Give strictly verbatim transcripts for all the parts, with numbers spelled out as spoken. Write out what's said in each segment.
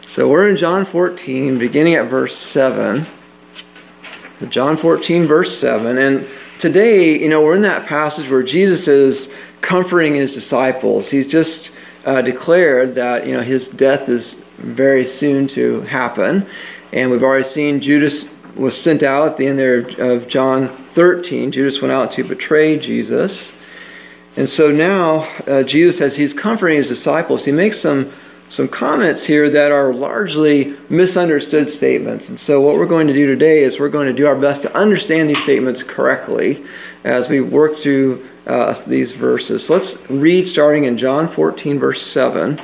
So we're in John fourteen, beginning at verse seven. John fourteen, verse seven. And today, you know, we're in that passage where Jesus is comforting his disciples. He's just uh, declared that, you know, his death is very soon to happen. And we've already seen Judas was sent out at the end there of John thirteen. Judas went out to betray Jesus. And so now, uh, Jesus, as he's comforting his disciples, he makes some some comments here that are largely misunderstood statements. And so what we're going to do today is we're going to do our best to understand these statements correctly as we work through uh, these verses. So let's read starting in John fourteen, verse seven.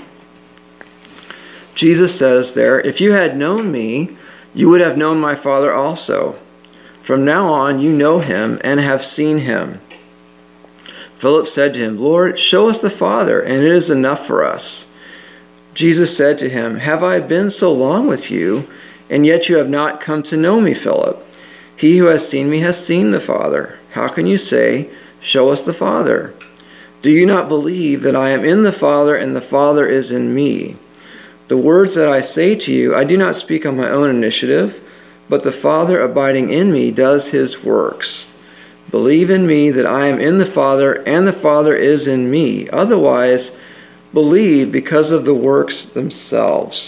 Jesus says there, "If you had known me, you would have known my Father also. From now on you know him and have seen him." Philip said to him, "Lord, show us the Father, and it is enough for us." Jesus said to him, "Have I been so long with you, and yet you have not come to know me, Philip? He who has seen me has seen the Father. How can you say, 'Show us the Father'? Do you not believe that I am in the Father and the Father is in me? The words that I say to you, I do not speak on my own initiative, but the Father abiding in me does his works. Believe in me that I am in the Father and the Father is in me. Otherwise, believe because of the works themselves."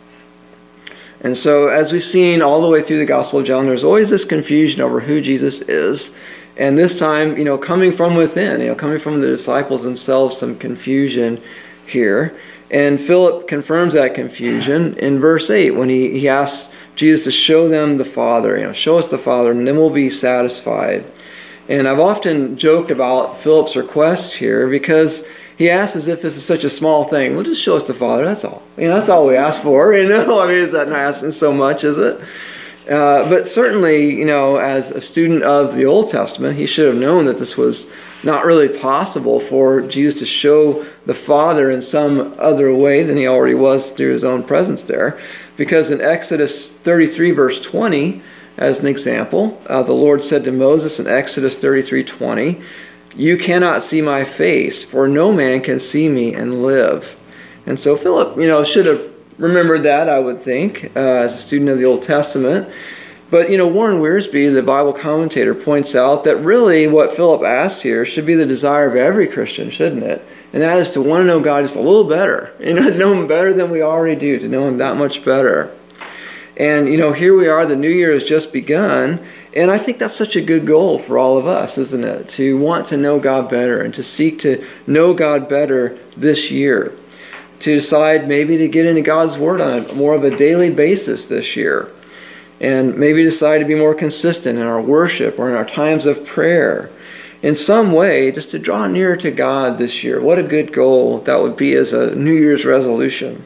And so, as we've seen all the way through the Gospel of John, there's always this confusion over who Jesus is. And this time, you know, coming from within, you know, coming from the disciples themselves, some confusion here. And Philip confirms that confusion in verse eight when he, he asks Jesus to show them the Father. You know, show us the Father, and then we'll be satisfied. And I've often joked about Philip's request here because he asks as if this is such a small thing. Well, just show us the Father, that's all. You know, that's all we ask for, you know. I mean, is that not asking so much, is it? Uh, but certainly, you know, as a student of the Old Testament, he should have known that this was not really possible for Jesus to show the Father in some other way than he already was through his own presence there. Because in Exodus thirty-three, verse twenty, as an example, uh, the Lord said to Moses in Exodus thirty-three twenty, "You cannot see my face, for no man can see me and live." And so Philip, you know, should have remembered that, I would think, uh, as a student of the Old Testament. But, you know, Warren Wiersbe, the Bible commentator, points out that really what Philip asks here should be the desire of every Christian, shouldn't it? And that is to want to know God just a little better. You know, to know him better than we already do, to know him that much better. And, you know, here we are, the new year has just begun, and I think that's such a good goal for all of us, isn't it? To want to know God better and to seek to know God better this year. To decide maybe to get into God's Word on a more of a daily basis this year. And maybe decide to be more consistent in our worship or in our times of prayer. In some way, just to draw nearer to God this year. What a good goal that would be as a New Year's resolution.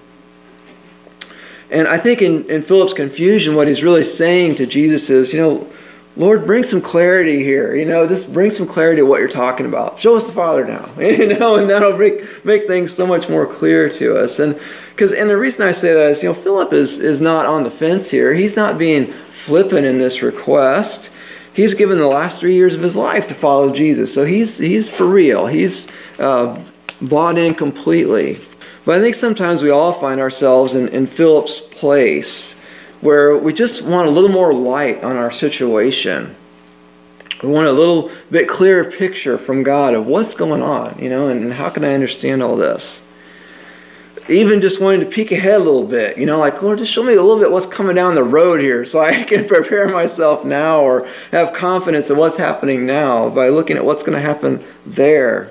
And I think in, in Philip's confusion, what he's really saying to Jesus is, you know, Lord, bring some clarity here. You know, just bring some clarity to what you're talking about. Show us the Father now. You know, and that'll make, make things so much more clear to us. And because, and the reason I say that is, you know, Philip is, is not on the fence here. He's not being flippant in this request. He's given the last three years of his life to follow Jesus. So he's, he's for real. He's uh, bought in completely. But I think sometimes we all find ourselves in, in Philip's place, where we just want a little more light on our situation. We want a little bit clearer picture from God of what's going on, you know, and, and how can I understand all this? Even just wanting to peek ahead a little bit, you know, like, Lord, just show me a little bit what's coming down the road here so I can prepare myself now or have confidence in what's happening now by looking at what's going to happen there.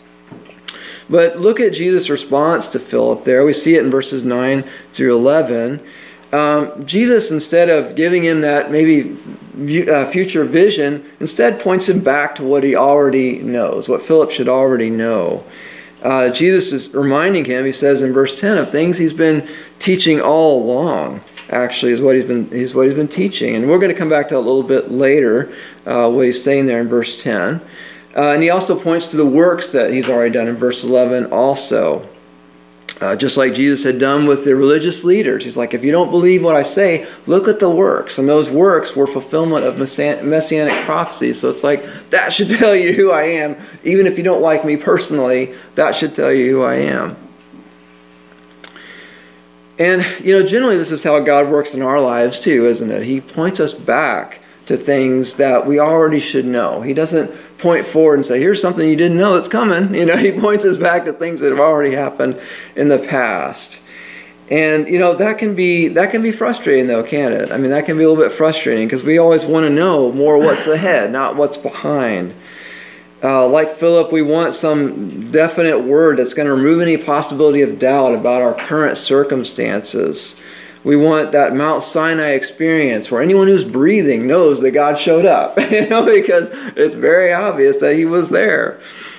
But look at Jesus' response to Philip there. We see it in verses nine through eleven. Um, Jesus, instead of giving him that maybe uh, future vision, instead points him back to what he already knows, what Philip should already know. Uh, Jesus is reminding him, he says in verse ten, of things he's been teaching all along, actually, is what he's been, is what he's been teaching. And we're going to come back to that a little bit later, uh, what he's saying there in verse ten. Uh, and he also points to the works that he's already done in verse eleven also. Uh, just like Jesus had done with the religious leaders. He's like, if you don't believe what I say, look at the works. And those works were fulfillment of messianic prophecy. So it's like, that should tell you who I am. Even if you don't like me personally, that should tell you who I am. And, you know, generally this is how God works in our lives too, isn't it? He points us back to things that we already should know. He doesn't point forward and say, here's something you didn't know that's coming. You know, he points us back to things that have already happened in the past. And, you know, that can be that can be frustrating though, can't it? I mean, that can be a little bit frustrating because we always want to know more what's ahead, not what's behind. Uh, like Philip, we want some definite word that's going to remove any possibility of doubt about our current circumstances. We want that Mount Sinai experience where anyone who's breathing knows that God showed up, you know, because it's very obvious that he was there.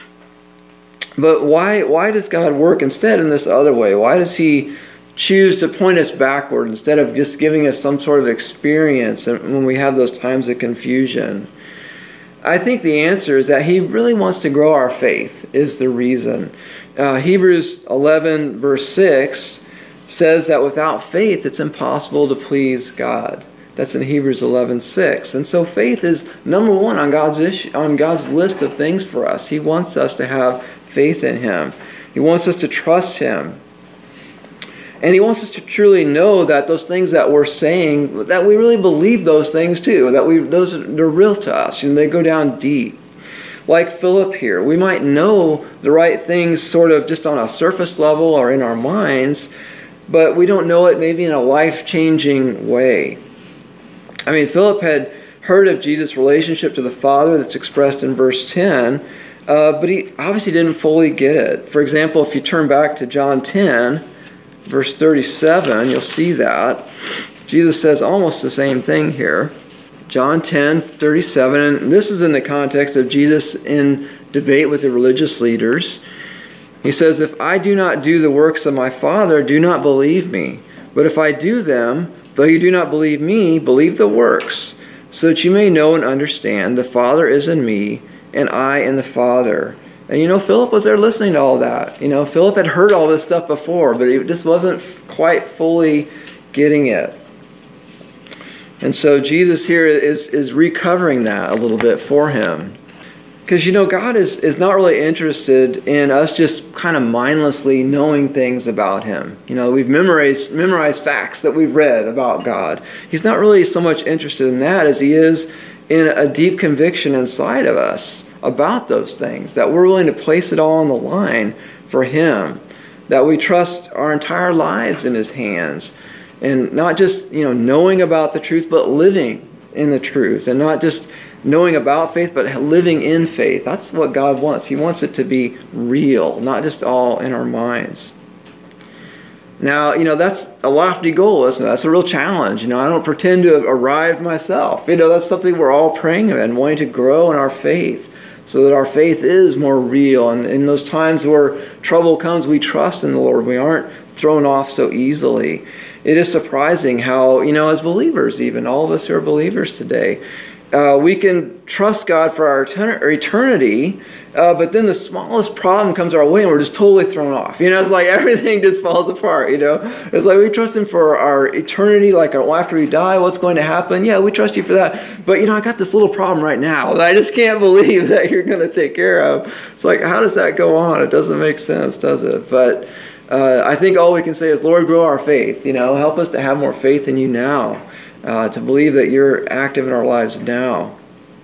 But why, why does God work instead in this other way? Why does he choose to point us backward instead of just giving us some sort of experience when we have those times of confusion? I think the answer is that he really wants to grow our faith is the reason. Uh, Hebrews eleven verse six says that without faith it's impossible to please God. That's in Hebrews eleven six. And so faith is number one on God's issue, on God's list of things for us. He wants us to have faith in him. He wants us to trust him. And he wants us to truly know that those things that we're saying, that we really believe those things too, that we those they're real to us, and they go down deep. Like Philip here, we might know the right things sort of just on a surface level or in our minds, but we don't know it maybe in a life-changing way. I mean, Philip had heard of Jesus' relationship to the Father that's expressed in verse ten, uh, but he obviously didn't fully get it. For example, if you turn back to John ten, verse thirty-seven, you'll see that. Jesus says almost the same thing here. John ten, thirty-seven, and this is in the context of Jesus in debate with the religious leaders. He says, if I do not do the works of my Father, do not believe me. But if I do them, though you do not believe me, believe the works, so that you may know and understand the Father is in me, and I in the Father. And you know, Philip was there listening to all that. You know, Philip had heard all this stuff before, but he just wasn't quite fully getting it. And so Jesus here is, is recovering that a little bit for him. Because, you know, God is, is not really interested in us just kind of mindlessly knowing things about him. You know, we've memorized, memorized facts that we've read about God. He's not really so much interested in that as he is in a deep conviction inside of us about those things, that we're willing to place it all on the line for him, that we trust our entire lives in his hands, and not just, you know, knowing about the truth, but living in the truth, and not just knowing about faith, but living in faith. That's what God wants. He wants it to be real, not just all in our minds. Now, you know, that's a lofty goal, isn't it? That's a real challenge. You know, I don't pretend to have arrived myself. You know, that's something we're all praying and wanting to grow in our faith so that our faith is more real. And in those times where trouble comes, we trust in the Lord. We aren't thrown off so easily. It is surprising how, you know, as believers even, all of us who are believers today, uh, we can trust God for our eternity, uh, but then the smallest problem comes our way and we're just totally thrown off. You know, it's like everything just falls apart, you know. It's like we trust him for our eternity, like after we die, what's going to happen? Yeah, we trust you for that. But, you know, I got this little problem right now that I just can't believe that you're going to take care of. It's like, how does that go on? It doesn't make sense, does it? But uh, I think all we can say is, Lord, grow our faith. You know, help us to have more faith in you now, uh, to believe that you're active in our lives now.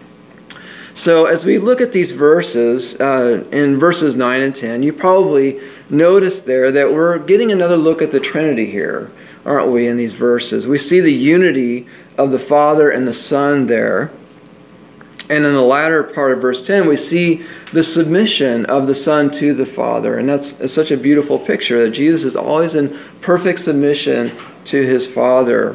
So as we look at these verses, uh, in verses nine and ten, you probably notice there that we're getting another look at the Trinity here, aren't we, in these verses? We see the unity of the Father and the Son there. And in the latter part of verse ten, we see the submission of the Son to the Father. And that's, that's such a beautiful picture, that Jesus is always in perfect submission to his Father.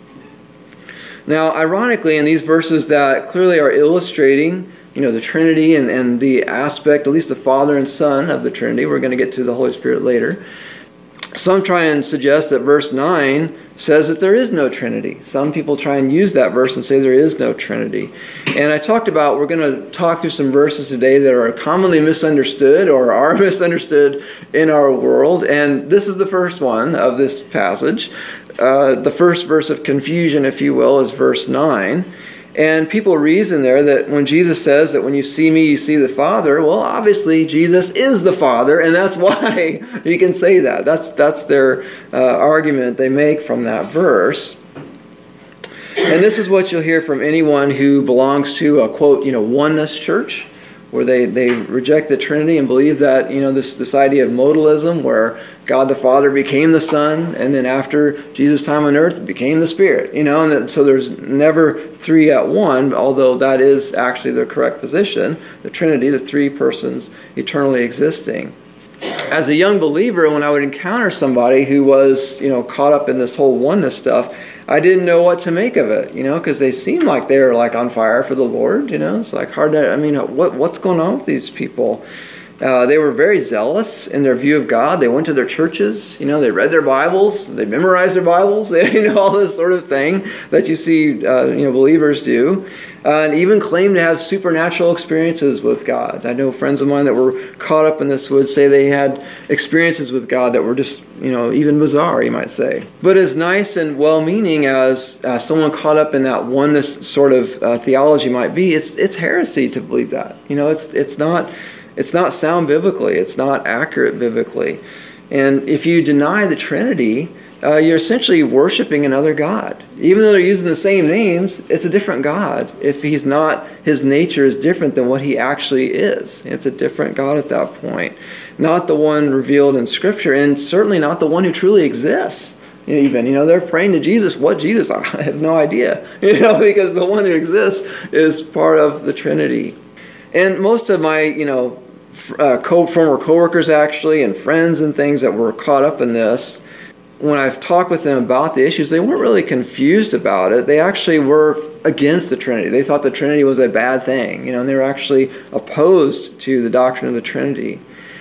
Now, ironically, in these verses that clearly are illustrating, you know, the Trinity and, and the aspect, at least the Father and Son of the Trinity, we're going to get to the Holy Spirit later. Some try and suggest that verse nine says that there is no Trinity. Some people try and use that verse and say there is no Trinity. And I talked about, we're going to talk through some verses today that are commonly misunderstood or are misunderstood in our world. And this is the first one of this passage. Uh, the first verse of confusion, if you will, is verse nine. And people reason there that when Jesus says that when you see me, you see the Father, well, obviously Jesus is the Father, and that's why he can say that. That's, that's their uh, argument they make from that verse. And this is what you'll hear from anyone who belongs to a, quote, you know, oneness church, where they, they reject the Trinity and believe that, you know, this, this idea of modalism, where God the Father became the Son, and then after Jesus' time on earth became the Spirit, you know, and that, so there's never three at one, although that is actually the correct position, the Trinity, the three persons eternally existing. As a young believer, when I would encounter somebody who was, you know, caught up in this whole oneness stuff, I didn't know what to make of it, you know, because they seemed like they were like on fire for the Lord, you know. It's like hard to, I mean, what what's going on with these people? Uh, they were very zealous in their view of God. They went to their churches, you know, they read their Bibles, they memorized their Bibles, they, you know, all this sort of thing that you see, uh, you know, believers do. Uh, and even claim to have supernatural experiences with God. I know friends of mine that were caught up in this would say they had experiences with God that were just, you know, even bizarre, you might say. But as nice and well-meaning as uh, someone caught up in that oneness sort of uh, theology might be, it's it's heresy to believe that. You know, it's it's not it's not sound biblically. It's not accurate biblically. And if you deny the Trinity, Uh, you're essentially worshiping another God. Even though they're using the same names, it's a different God. If he's not, his nature is different than what he actually is. It's a different God at that point. Not the one revealed in Scripture, and certainly not the one who truly exists. Even, you know, they're praying to Jesus. What Jesus? I have no idea. You know, because the one who exists is part of the Trinity. And most of my, you know, uh, co- former coworkers actually, and friends and things that were caught up in this, when I've talked with them about the issues, they weren't really confused about it. They actually were against the Trinity. They thought the Trinity was a bad thing, you know, and they were actually opposed to the doctrine of the Trinity.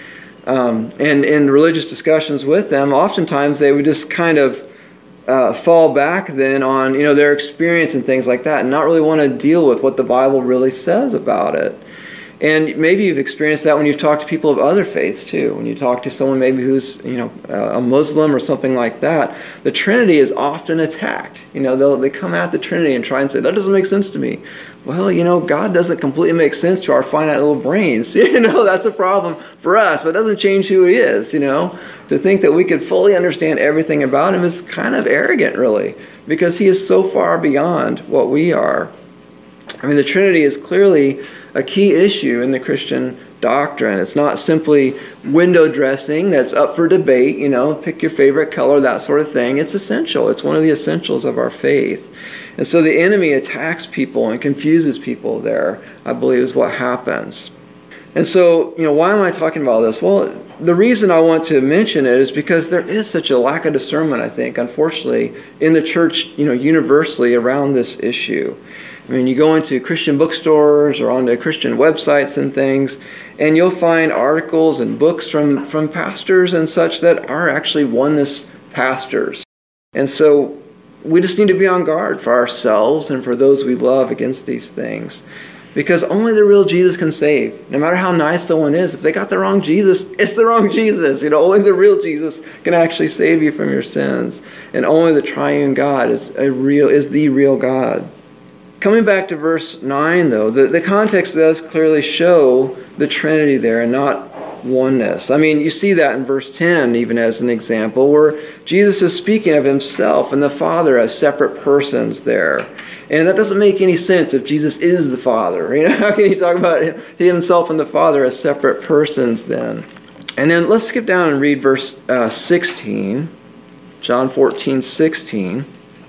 Um, and in religious discussions with them, oftentimes they would just kind of uh, fall back then on, you know, their experience and things like that, and not really want to deal with what the Bible really says about it. And maybe you've experienced that when you've talked to people of other faiths too. When you talk to someone maybe who's, you know, a Muslim or something like that, the Trinity is often attacked. You know, they'll they come at the Trinity and try and say, that doesn't make sense to me. Well, you know, God doesn't completely make sense to our finite little brains. You know, that's a problem for us, but it doesn't change who he is, you know. To think that we could fully understand everything about him is kind of arrogant, really, because he is so far beyond what we are. I mean, the Trinity is clearly a key issue in the Christian doctrine. It's not simply window dressing that's up for debate, you know, pick your favorite color, that sort of thing. It's essential. It's one of the essentials of our faith. And so the enemy attacks people and confuses people there, I believe, is what happens. And so, you know, why am I talking about this? Well, the reason I want to mention it is because there is such a lack of discernment, I think, unfortunately, in the church, you know, universally around this issue. I mean, you go into Christian bookstores or onto Christian websites and things, and you'll find articles and books from, from pastors and such that are actually oneness pastors. And so we just need to be on guard for ourselves and for those we love against these things. Because only the real Jesus can save. No matter how nice someone is, if they got the wrong Jesus, it's the wrong Jesus. You know, only the real Jesus can actually save you from your sins. And only the triune God is a real is the real God. Coming back to verse nine, though, the, the context does clearly show the Trinity there and not oneness. I mean, you see that in verse ten, even as an example, where Jesus is speaking of himself and the Father as separate persons there. And that doesn't make any sense if Jesus is the Father. You know, how can he talk about himself and the Father as separate persons then? And then let's skip down and read verse uh, sixteen, John fourteen, sixteen.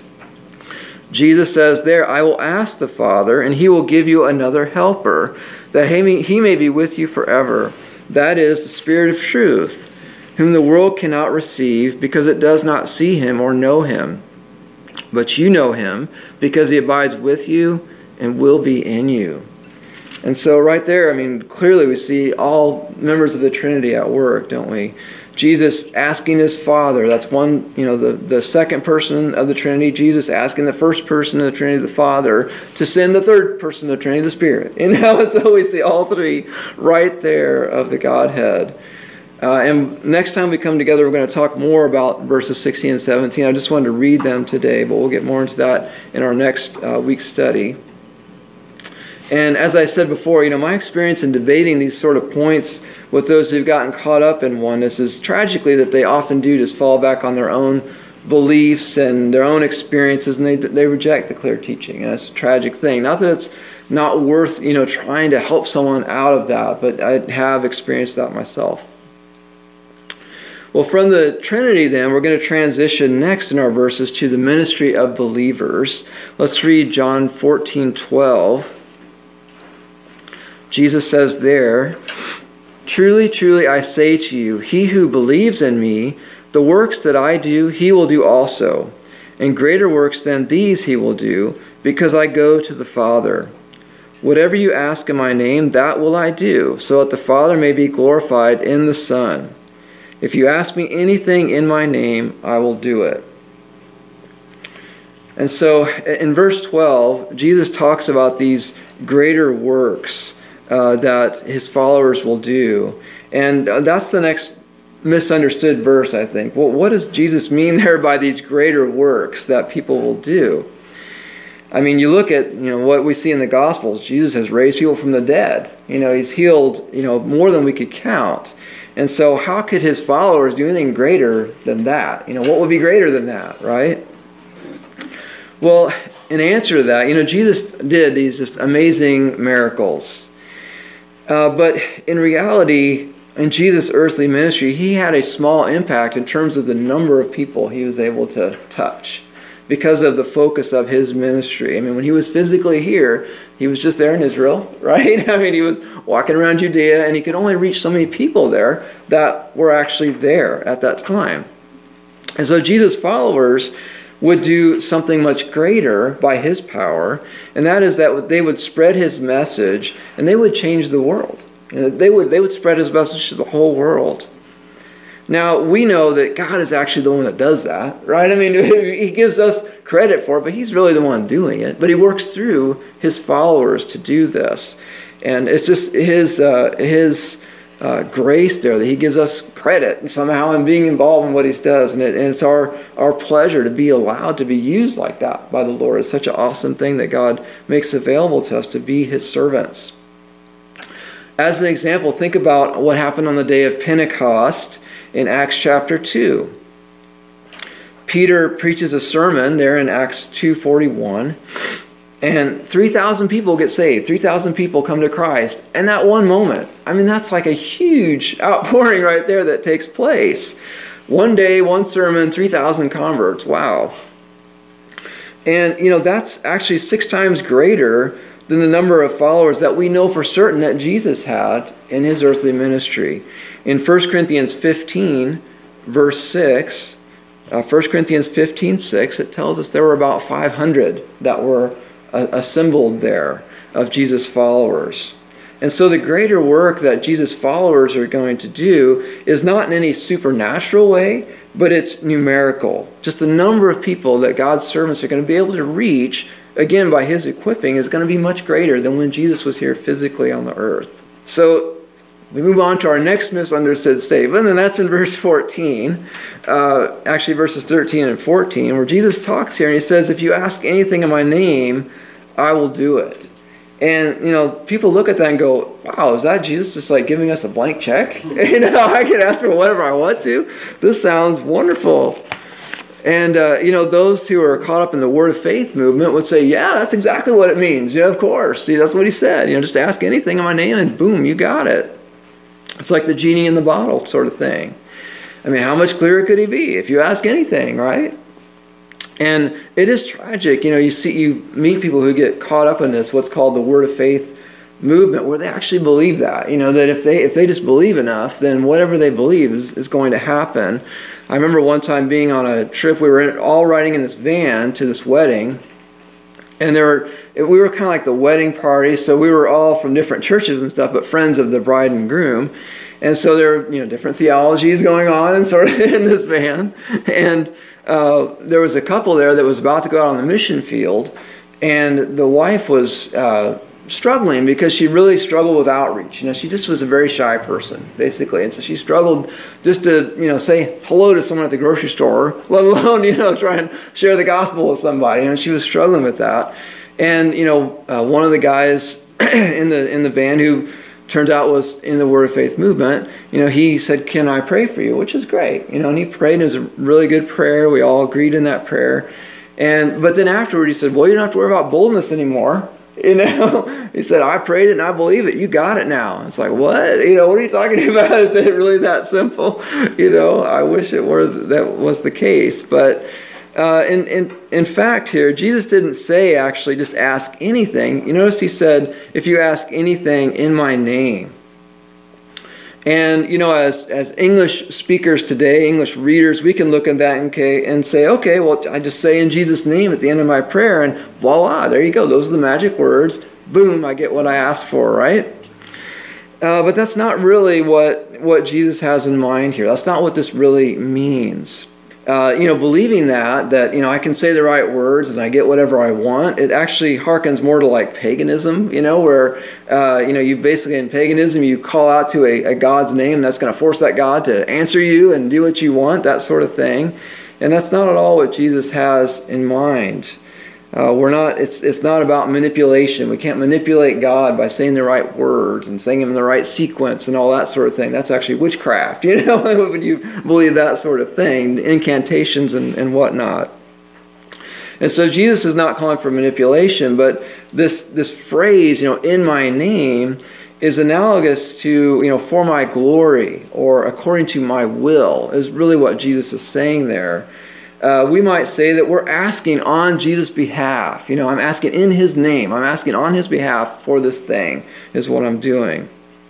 Jesus says there, I will ask the Father, and he will give you another helper, that he may, he may be with you forever. That is the Spirit of truth, whom the world cannot receive, because it does not see him or know him. But you know him, because he abides with you and will be in you. And so right there, I mean, clearly we see all members of the Trinity at work, don't we? Jesus asking his Father, that's one, you know, the, the second person of the Trinity, Jesus asking the first person of the Trinity, the Father, to send the third person of the Trinity, the Spirit. And now it's always see all three right there of the Godhead. Uh, and next time we come together, we're going to talk more about verses sixteen and seventeen. I just wanted to read them today, but we'll get more into that in our next uh, week's study. And as I said before, you know, my experience in debating these sort of points with those who've gotten caught up in oneness is tragically that they often do just fall back on their own beliefs and their own experiences, and they they reject the clear teaching. And that's a tragic thing. Not that it's not worth, you know, trying to help someone out of that, but I have experienced that myself. Well, from the Trinity then, we're going to transition next in our verses to the ministry of believers. Let's read John fourteen twelve. Jesus says there, "Truly, truly, I say to you, he who believes in me, the works that I do, he will do also. And greater works than these he will do, because I go to the Father. Whatever you ask in my name, that will I do, so that the Father may be glorified in the Son. If you ask me anything in my name, I will do it." And so in verse twelve, Jesus talks about these greater works uh, that his followers will do. And that's the next misunderstood verse, I think. Well, what does Jesus mean there by these greater works that people will do? I mean, you look at, you know, what we see in the Gospels. Jesus has raised people from the dead. You know, he's healed, you know, more than we could count. And so how could his followers do anything greater than that? You know, what would be greater than that, right? Well, in answer to that, you know, Jesus did these just amazing miracles. Uh, but in reality, in Jesus' earthly ministry, he had a small impact in terms of the number of people he was able to touch because of the focus of his ministry. I mean, when he was physically here, he was just there in Israel, right? I mean, he was walking around Judea, and he could only reach so many people there that were actually there at that time. And so Jesus' followers would do something much greater by his power, and that is that they would spread his message, and they would change the world. You know, they would they would spread his message to the whole world. Now, we know that God is actually the one that does that, right? I mean, he gives us credit for it, but he's really the one doing it. But he works through his followers to do this. And it's just his uh, his uh, grace there that he gives us credit somehow in being involved in what he does. And, it, and it's our, our pleasure to be allowed to be used like that by the Lord. It's such an awesome thing that God makes available to us to be his servants. As an example, think about what happened on the day of Pentecost in Acts chapter two. Peter preaches a sermon there in Acts two forty-one, and three thousand people get saved. three thousand people come to Christ. And that one moment, I mean, that's like a huge outpouring right there that takes place. One day, one sermon, three thousand converts. Wow. And, you know, that's actually six times greater than the number of followers that we know for certain that Jesus had in his earthly ministry. In First Corinthians fifteen, verse six, uh, First Corinthians fifteen, six, it tells us there were about five hundred that were uh, assembled there of Jesus' followers. And so the greater work that Jesus' followers are going to do is not in any supernatural way, but it's numerical. Just the number of people that God's servants are going to be able to reach, again, by his equipping, is going to be much greater than when Jesus was here physically on the earth. So we move on to our next misunderstood statement, and that's in verse fourteen, uh, actually verses thirteen and fourteen, where Jesus talks here and he says, "If you ask anything in my name, I will do it." And, you know, people look at that and go, wow, is that Jesus just like giving us a blank check? You know, I can ask for whatever I want to. This sounds wonderful. And, uh, you know, those who are caught up in the Word of Faith movement would say, yeah, that's exactly what it means. Yeah, of course. See, that's what he said. You know, just ask anything in my name and boom, you got it. It's like the genie in the bottle sort of thing. I mean, how much clearer could he be if you ask anything, right? And it is tragic. You know, you see, you meet people who get caught up in this, what's called the Word of Faith movement, where they actually believe that. You know, that if they if they just believe enough, then whatever they believe is, is going to happen. I remember one time being on a trip, we were in, all riding in this van to this wedding, and there were, we were kind of like the wedding party, so we were all from different churches and stuff, but friends of the bride and groom. And so there were, you know, different theologies going on and sort of in this van. And uh, there was a couple there that was about to go out on the mission field, and the wife was uh, struggling because she really struggled with outreach. You know, she just was a very shy person, basically. And so she struggled just to, you know, say hello to someone at the grocery store, let alone, you know, try and share the gospel with somebody. You know, she was struggling with that. And, you know, uh, one of the guys in the in the van who turns out was in the Word of Faith movement, you know, he said, "Can I pray for you?" Which is great. You know, and he prayed, and it was a really good prayer. We all agreed in that prayer. And but then afterward he said, "Well, you don't have to worry about boldness anymore." You know, he said, "I prayed it and I believe it. You got it now." It's like, what? You know, what are you talking about? Is it really that simple? You know, I wish it were that was the case. But uh, in, in, in fact here, Jesus didn't say actually just ask anything. You notice he said, "If you ask anything in my name." And, you know, as, as English speakers today, English readers, we can look at that and, and say, okay, well, I just say in Jesus' name at the end of my prayer, and voila, there you go. Those are the magic words. Boom, I get what I asked for, right? Uh, but that's not really what, what Jesus has in mind here. That's not what this really means. Uh, you know, believing that, that, you know, I can say the right words and I get whatever I want, it actually harkens more to like paganism, you know, where, uh, you know, you basically in paganism, you call out to a, a God's name that's going to force that God to answer you and do what you want, that sort of thing. And that's not at all what Jesus has in mind. Uh, we're not, it's, it's not about manipulation. We can't manipulate God by saying the right words and saying them in the right sequence and all that sort of thing. That's actually witchcraft, you know, when you believe that sort of thing, incantations and, and whatnot. And so Jesus is not calling for manipulation, but this, this phrase, you know, in my name, is analogous to, you know, for my glory or according to my will, is really what Jesus is saying there. Uh, we might say that we're asking on Jesus' behalf. You know, I'm asking in his name. I'm asking on his behalf for this thing, is what I'm doing.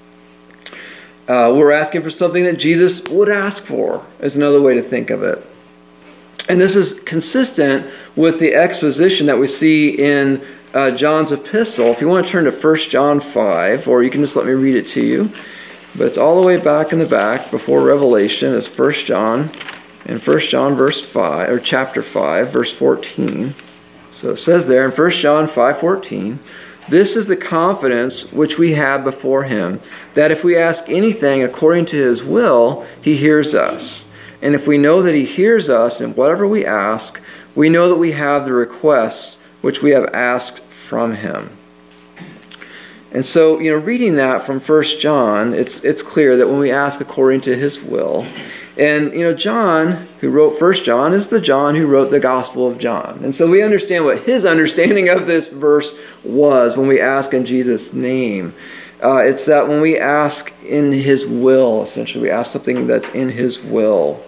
Uh, we're asking for something that Jesus would ask for, is another way to think of it. And this is consistent with the exposition that we see in uh, John's epistle. If you want to turn to First John five, or you can just let me read it to you. But it's all the way back in the back before Revelation. It's First John. In First John verse five, or chapter five, verse fourteen. So it says there in First John five fourteen, "This is the confidence which we have before him, that if we ask anything according to his will, he hears us. And if we know that he hears us in whatever we ask, we know that we have the requests which we have asked from him." And so, you know, reading that from First John, it's it's clear that when we ask according to his will. And, you know, John, who wrote First John, is the John who wrote the Gospel of John. And so we understand what his understanding of this verse was when we ask in Jesus' name. Uh, it's that when we ask in his will, essentially, we ask something that's in his will.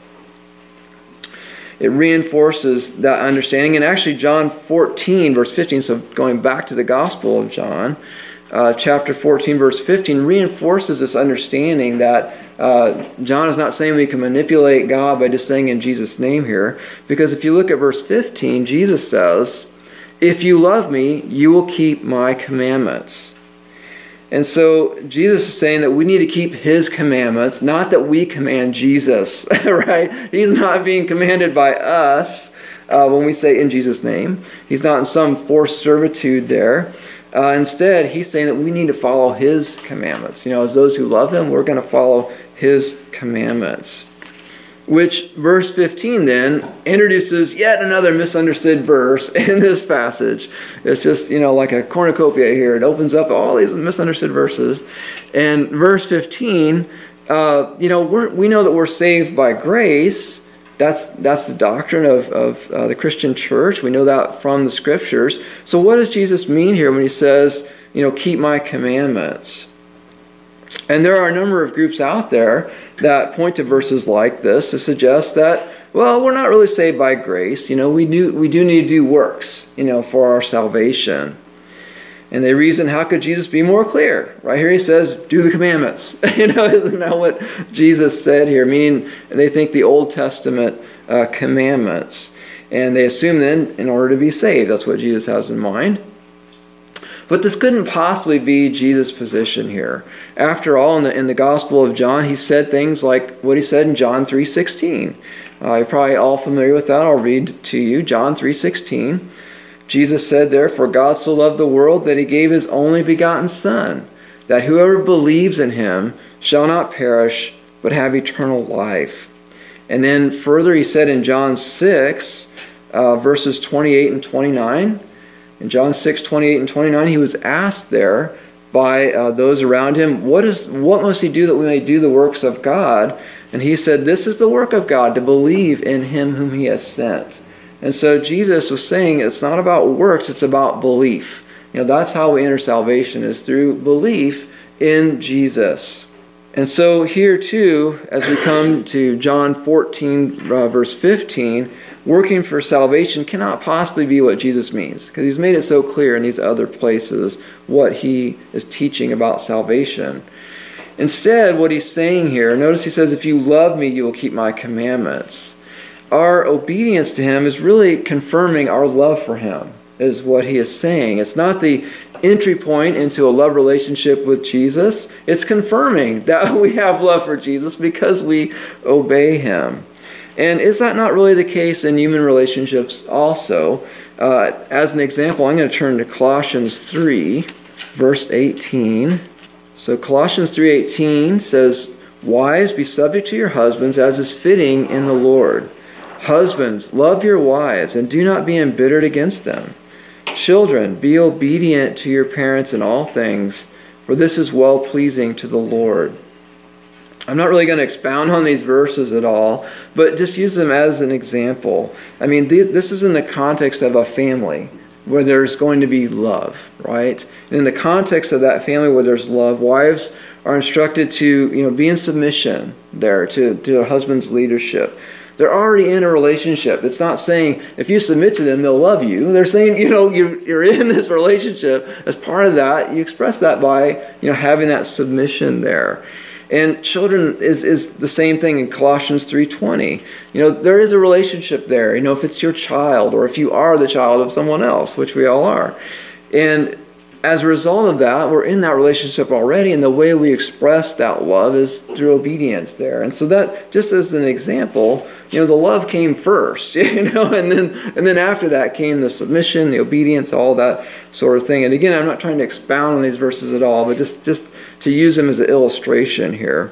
It reinforces that understanding. And actually, John fourteen, verse fifteen, so going back to the Gospel of John, uh, chapter fourteen, verse fifteen, reinforces this understanding that Uh, John is not saying we can manipulate God by just saying in Jesus' name here. Because if you look at verse fifteen, Jesus says, "If you love me, you will keep my commandments." And so Jesus is saying that we need to keep his commandments, not that we command Jesus, right? He's not being commanded by us uh, when we say in Jesus' name. He's not in some forced servitude there. Uh, instead, he's saying that we need to follow his commandments. You know, as those who love him, we're going to follow his commandments. Which, verse fifteen then, introduces yet another misunderstood verse in this passage. It's just, you know, like a cornucopia here. It opens up all these misunderstood verses. And verse fifteen, uh, you know, we're, we know that we're saved by grace. That's that's the doctrine of, of uh, the Christian church. We know that from the scriptures. So what does Jesus mean here when he says, you know, keep my commandments? And there are a number of groups out there that point to verses like this to suggest that, well, we're not really saved by grace. You know, we do, we do need to do works, you know, for our salvation. And they reason, how could Jesus be more clear? Right here he says, do the commandments. You know, isn't that what Jesus said here? Meaning they think the Old Testament uh, commandments. And they assume then, in order to be saved, that's what Jesus has in mind. But this couldn't possibly be Jesus' position here. After all, in the, in the Gospel of John, he said things like what he said in John three sixteen. Uh, you're probably all familiar with that. I'll read to you. John three sixteen. Jesus said there, "For God so loved the world that he gave his only begotten Son, that whoever believes in him shall not perish, but have eternal life." And then further he said in John six, uh, verses twenty-eight and twenty-nine, in John six, twenty-eight and twenty-nine, he was asked there by uh, those around him, what is what must he do that we may do the works of God? And he said, this is the work of God, to believe in him whom he has sent. And so Jesus was saying it's not about works, it's about belief. You know, that's how we enter salvation, is through belief in Jesus. And so here too, as we come to John fourteen, uh, verse fifteen, working for salvation cannot possibly be what Jesus means, because he's made it so clear in these other places what he is teaching about salvation. Instead, what he's saying here, notice he says, if you love me, you will keep my commandments. Our obedience to him is really confirming our love for him, is what he is saying. It's not the entry point into a love relationship with Jesus. It's confirming that we have love for Jesus because we obey him. And is that not really the case in human relationships also? Uh, as an example, I'm going to turn to Colossians three, verse eighteen. So Colossians three eighteen says, wives, be subject to your husbands as is fitting in the Lord. Husbands, love your wives and do not be embittered against them. Children, be obedient to your parents in all things, for this is well-pleasing to the Lord. I'm not really going to expound on these verses at all, but just use them as an example. I mean, this is in the context of a family where there's going to be love, right? And in the context of that family where there's love, wives are instructed to, you know, be in submission there to, to their husband's leadership. They're already in a relationship. It's not saying if you submit to them, they'll love you. They're saying, you know, you're, you're in this relationship. As part of that, you express that by, you know, having that submission there. And children is, is the same thing in Colossians three twenty. You know, there is a relationship there. You know, if it's your child or if you are the child of someone else, which we all are. And as a result of that, we're in that relationship already, and the way we express that love is through obedience there. And so that, just as an example, you know, the love came first, you know, and then and then after that came the submission, the obedience, all that sort of thing. And again, I'm not trying to expound on these verses at all, but just, just to use them as an illustration here.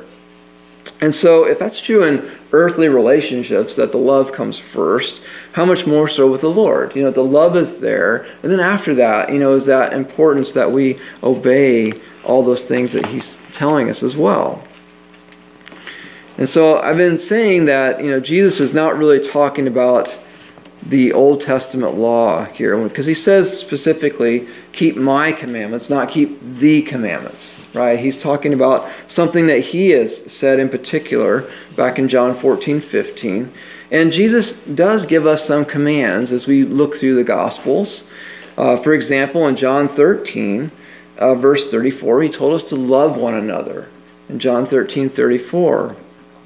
And so if that's true in earthly relationships, that the love comes first, how much more so with the Lord? You know, the love is there. And then after that, you know, is that importance that we obey all those things that he's telling us as well. And so I've been saying that, you know, Jesus is not really talking about the Old Testament law here, because he says specifically, keep my commandments, not keep the commandments, right? He's talking about something that he has said in particular back in John fourteen fifteen. And Jesus does give us some commands as we look through the Gospels. Uh, for example, in John thirteen, uh, verse thirty-four, he told us to love one another. In John thirteen thirty-four.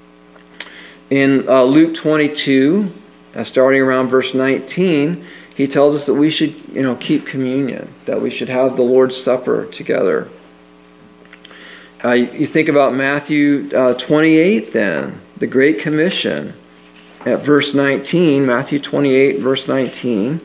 In uh, Luke twenty-two, uh, starting around verse nineteen, he tells us that we should, you know, keep communion, that we should have the Lord's Supper together. Uh, you think about Matthew uh, twenty-eight then, the Great Commission. At verse nineteen, Matthew twenty-eight, verse nineteen,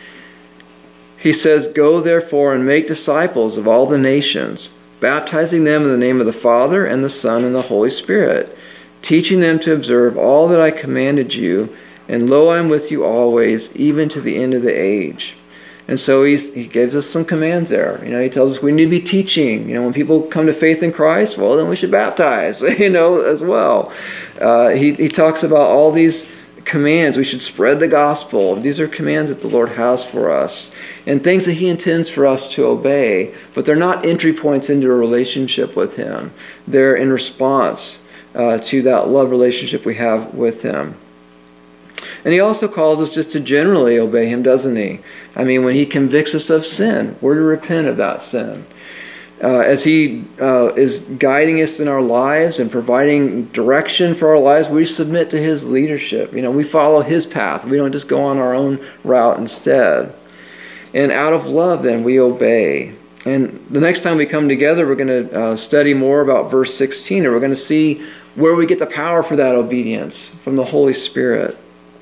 he says, go therefore and make disciples of all the nations, baptizing them in the name of the Father and the Son and the Holy Spirit, teaching them to observe all that I commanded you, and lo, I am with you always, even to the end of the age. And so he's, he gives us some commands there. You know, he tells us we need to be teaching. You know, when people come to faith in Christ, well, then we should baptize, you know, as well. Uh, he, he talks about all these commands. We should spread the gospel. These are commands that the Lord has for us, and things that he intends for us to obey, but they're not entry points into a relationship with him. They're in response uh, to that love relationship we have with him. And he also calls us just to generally obey him, doesn't he? I mean, when he convicts us of sin, we're to repent of that sin. Uh, as he uh, is guiding us in our lives and providing direction for our lives, we submit to his leadership. You know, we follow his path. We don't just go on our own route instead. And out of love, then, we obey. And the next time we come together, we're going to uh, study more about verse sixteen, and we're going to see where we get the power for that obedience from the Holy Spirit.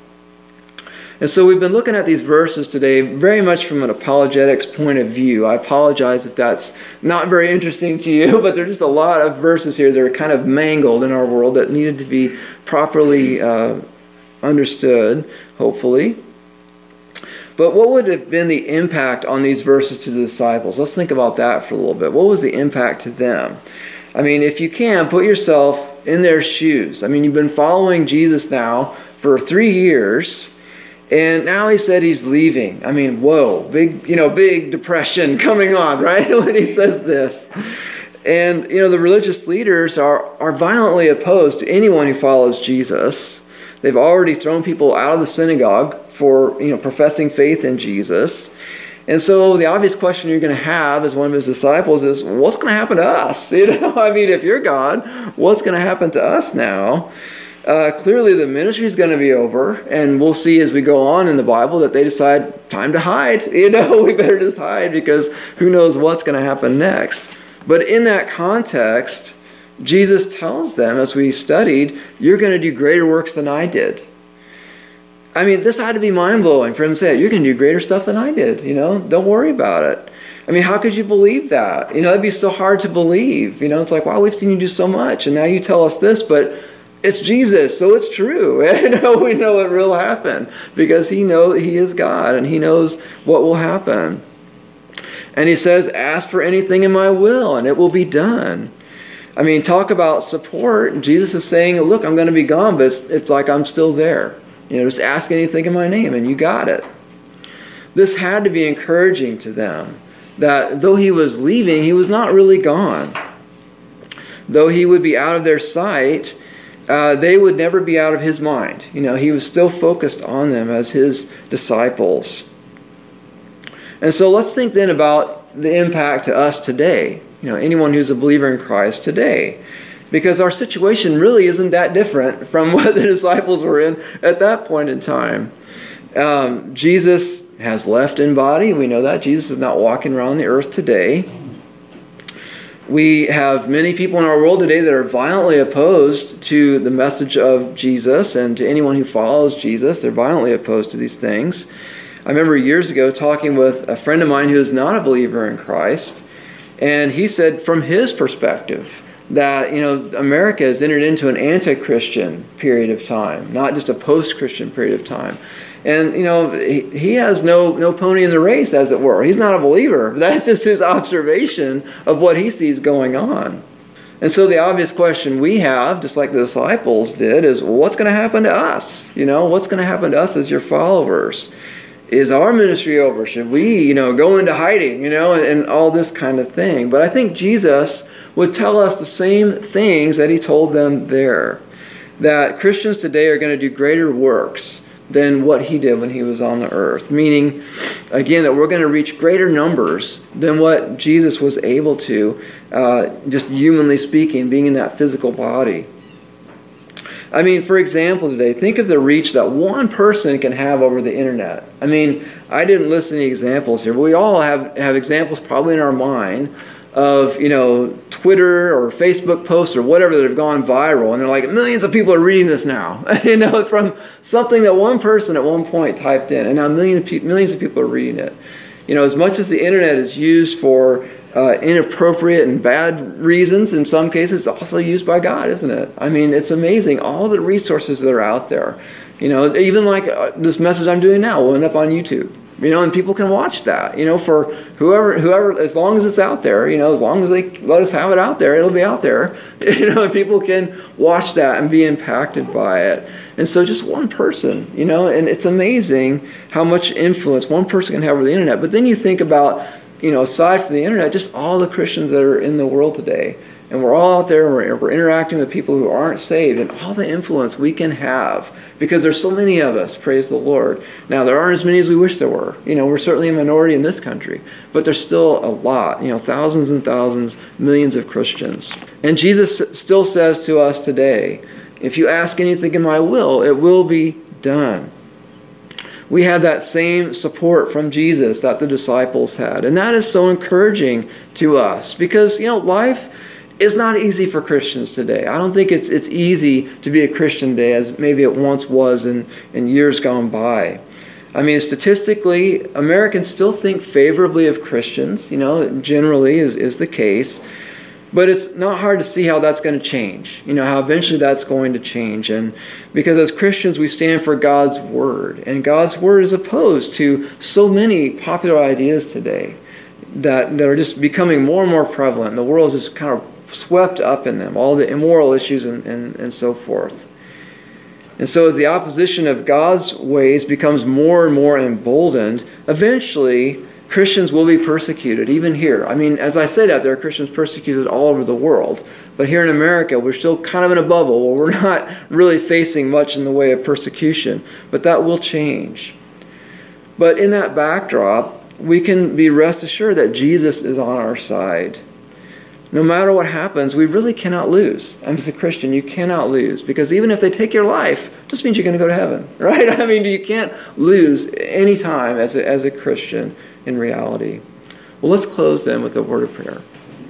And so we've been looking at these verses today very much from an apologetics point of view. I apologize if that's not very interesting to you, but there's just a lot of verses here that are kind of mangled in our world that needed to be properly uh, understood, hopefully. But what would have been the impact on these verses to the disciples? Let's think about that for a little bit. What was the impact to them? I mean, if you can, put yourself in their shoes. I mean, you've been following Jesus now for three years, and now he said he's leaving. I mean, whoa, big, you know, big depression coming on, right? When he says this. And, you know, the religious leaders are, are violently opposed to anyone who follows Jesus. They've already thrown people out of the synagogue for, you know, professing faith in Jesus. And so the obvious question you're going to have as one of his disciples is, what's going to happen to us? You know, I mean, if you're God, what's going to happen to us now? Uh, clearly the ministry is going to be over, and we'll see as we go on in the Bible that they decide, time to hide. You know, we better just hide because who knows what's going to happen next. But in that context, Jesus tells them, as we studied, you're going to do greater works than I did. I mean, this had to be mind-blowing for him to say, you're going to do greater stuff than I did. You know, don't worry about it. I mean, how could you believe that? You know, it'd be so hard to believe. You know, it's like, wow, we've seen you do so much, and now you tell us this, but it's Jesus, so it's true. You know, we know it will happen because he knows he is God, and he knows what will happen. And he says, ask for anything in my will, and it will be done. I mean, talk about support. Jesus is saying, look, I'm going to be gone, but it's, it's like I'm still there. You know, just ask anything in my name, and you got it. This had to be encouraging to them, that though he was leaving, he was not really gone. Though he would be out of their sight, uh, they would never be out of his mind. You know, he was still focused on them as his disciples. And so let's think then about the impact to us today. You know, anyone who's a believer in Christ today. Because our situation really isn't that different from what the disciples were in at that point in time. Um, Jesus has left in body. We know that. Jesus is not walking around the earth today. We have many people in our world today that are violently opposed to the message of Jesus and to anyone who follows Jesus. They're violently opposed to these things. I remember years ago talking with a friend of mine who is not a believer in Christ, and he said from his perspective that, you know, America has entered into an anti-Christian period of time, not just a post-Christian period of time. And, you know, he, he has no, no pony in the race, as it were. He's not a believer. That's just his observation of what he sees going on. And so the obvious question we have, just like the disciples did, is, well, what's going to happen to us? You know, what's going to happen to us as your followers? Is our ministry over? Should we, you know, go into hiding, you know, and, and all this kind of thing? But I think Jesus would tell us the same things that he told them there. That Christians today are going to do greater works than what he did when he was on the earth. Meaning, again, that we're going to reach greater numbers than what Jesus was able to, uh, just humanly speaking, being in that physical body. I mean, for example, today, think of the reach that one person can have over the internet. I mean, I didn't list any examples here, but we all have, have examples probably in our mind of, you know, Twitter or Facebook posts or whatever that have gone viral, and they're like, millions of people are reading this now. You know, from something that one person at one point typed in, and now millions of, pe- millions of people are reading it. You know, as much as the internet is used for uh, inappropriate and bad reasons, in some cases, it's also used by God, isn't it? I mean, it's amazing, all the resources that are out there. You know, even like uh, this message I'm doing now will end up on YouTube. You know, and people can watch that, you know, for whoever, whoever, as long as it's out there, you know, as long as they let us have it out there, it'll be out there, you know, and people can watch that and be impacted by it. And so just one person, you know, and it's amazing how much influence one person can have over the internet. But then you think about, you know, aside from the internet, just all the Christians that are in the world today. And we're all out there, and we're, we're interacting with people who aren't saved, and all the influence we can have, because there's so many of us, praise the Lord. Now, there aren't as many as we wish there were. You know, we're certainly a minority in this country, but there's still a lot, you know, thousands and thousands, millions of Christians. And Jesus still says to us today, if you ask anything in my will, it will be done. We have that same support from Jesus that the disciples had, and that is so encouraging to us, because, you know, life it's not easy for Christians today. I don't think it's it's easy to be a Christian today as maybe it once was in, in years gone by. I mean, statistically, Americans still think favorably of Christians, you know, generally is, is the case. But it's not hard to see how that's going to change. You know, how eventually that's going to change. And because as Christians, we stand for God's Word. And God's Word is opposed to so many popular ideas today that, that are just becoming more and more prevalent. The world is just kind of swept up in them, all the immoral issues and, and, and so forth. And so as the opposition of God's ways becomes more and more emboldened, eventually Christians will be persecuted, even here. I mean, as I say that, there are Christians persecuted all over the world. But here in America, we're still kind of in a bubble where we're not really facing much in the way of persecution. But that will change. But in that backdrop, we can be rest assured that Jesus is on our side. No matter what happens, we really cannot lose. As a Christian, you cannot lose. Because even if they take your life, it just means you're going to go to heaven, right? I mean, you can't lose any time as a, as a Christian in reality. Well, let's close then with a word of prayer.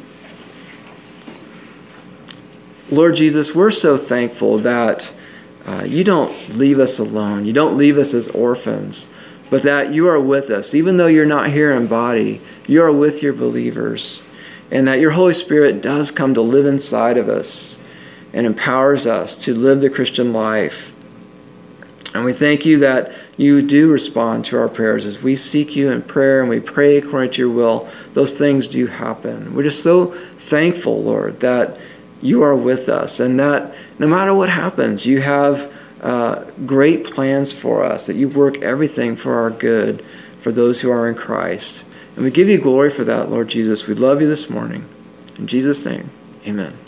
Lord Jesus, we're so thankful that uh, you don't leave us alone. You don't leave us as orphans, but that you are with us. Even though you're not here in body, you are with your believers. And that your Holy Spirit does come to live inside of us and empowers us to live the Christian life. And we thank you that you do respond to our prayers as we seek you in prayer and we pray according to your will. Those things do happen. We're just so thankful, Lord, that you are with us and that no matter what happens, you have uh, great plans for us, that you work everything for our good for those who are in Christ. And we give you glory for that, Lord Jesus. We love you this morning. In Jesus' name, amen.